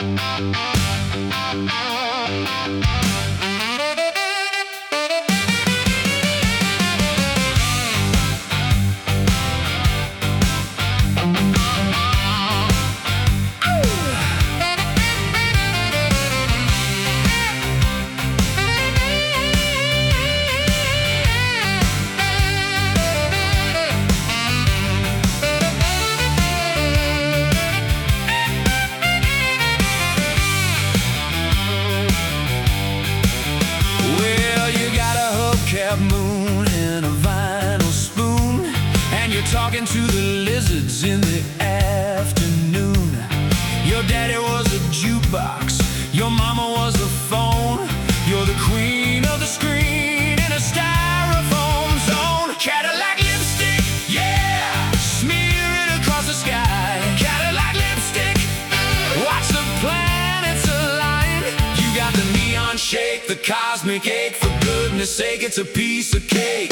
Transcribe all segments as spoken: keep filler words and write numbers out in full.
Moon and a vinyl spoon, and you're talking to the lizards in the afternoon. Your daddy was a jukebox, your mama was a phone. You're the queen of the screen in a styrofoam zone. Cadillac lipstick, yeah, smear it across the sky. Cadillac lipstick, watch the planets align. You got the neon shake, the cosmic ache. For goodness sake, it's a piece of cake.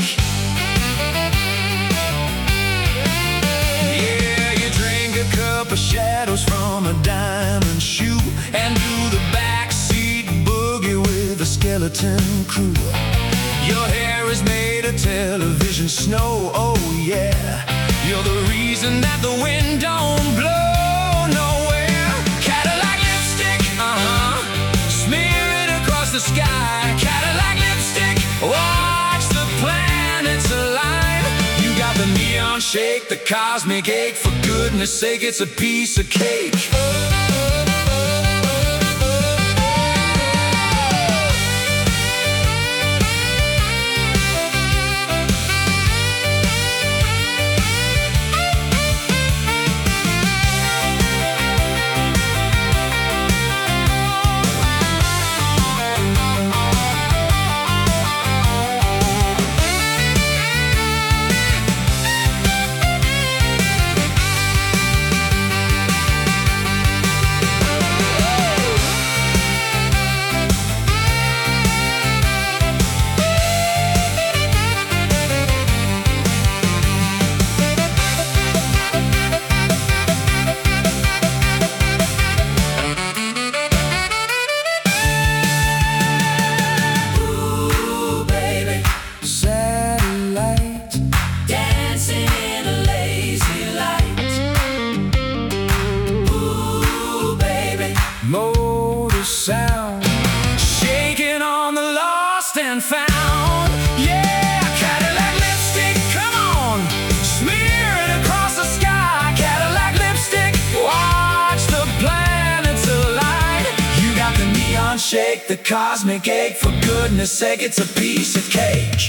Yeah, you drink a cup of shadows from a diamond shoe and do the backseat boogie with a skeleton crew. Your hair is made of television snow, oh yeah. You're the reason that the wind don't blow nowhere. Cadillac lipstick, uh-huh, smear it across the sky. Cadillac lipstick, watch the planets align. You got the neon shake, the cosmic ache. For goodness sake, it's a piece of cake. Motor sound, shaking on the lost and found. Yeah, Cadillac lipstick, come on, smear it across the sky. Cadillac lipstick, watch the planets align. You got the neon shake, the cosmic ache. For goodness sake, it's a piece of cake.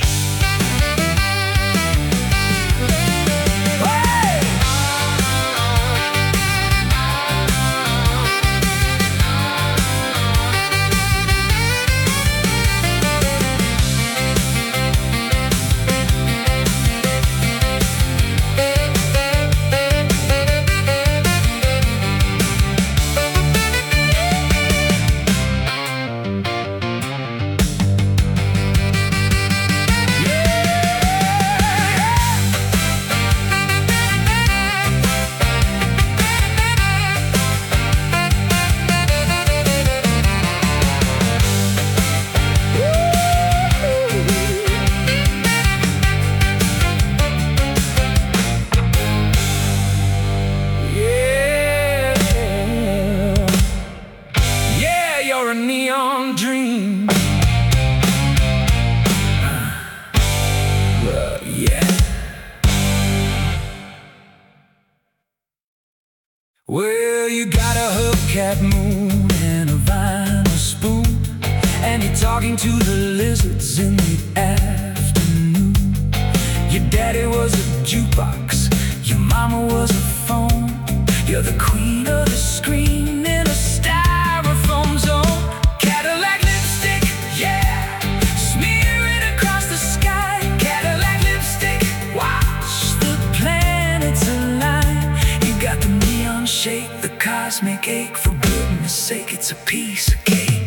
You're a neon dream. Uh, yeah. Well, you got a hubcap moon and a vinyl spoon, and you're talking to the lizards in the afternoon. Your daddy was a jukebox, your mama was a phone. You're the queen of the screen in a styrofoam zone. Cadillac lipstick, yeah, smear it across the sky. Cadillac lipstick, watch the planets align. You got the neon shake, the cosmic ache. For goodness sake, it's a piece of cake.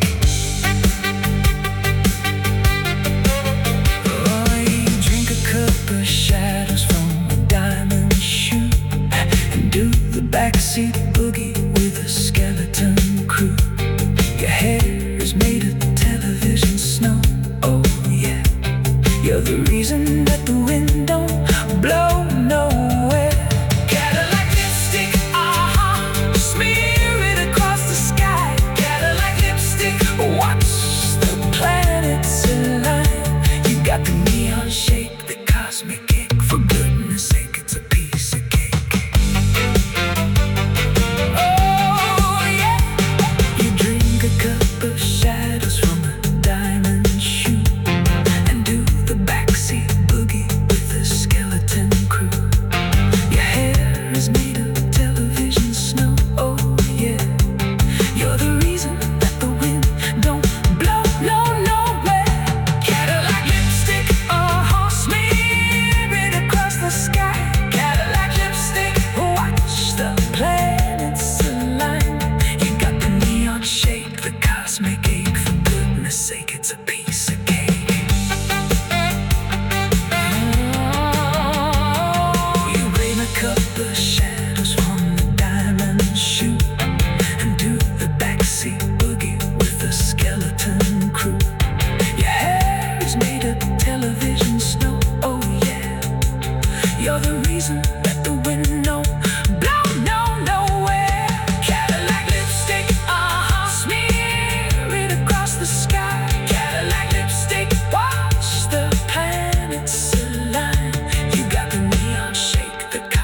Oh, you drink a cup of shadows from a diamond shoe and do the backseat boogie with with a skeleton crew. Your hair is made of television snow. Oh yeah, you're the reason that the wind don't blow nowhere. Cadillac lipstick, uh-huh, smear it across the sky. Cadillac lipstick, watch the planets align. You got the neon shape, the cosmic cake. For goodness sake, it's a piece of cake. Oh yeah, you drink a cup of shadows from a diamond shoe and do the backseat boogie with the skeleton crew. Your hair is made of television snow. Oh yeah, you're the reason that the wind don't blow no nowhere. Cadillac lipstick, uh-huh, smear it across the sky. Cadillac lipstick, watch the planets align. You got the neon shape, the cosmic ache. For goodness sake, it's a piece of cake. Oh, you bring a cup of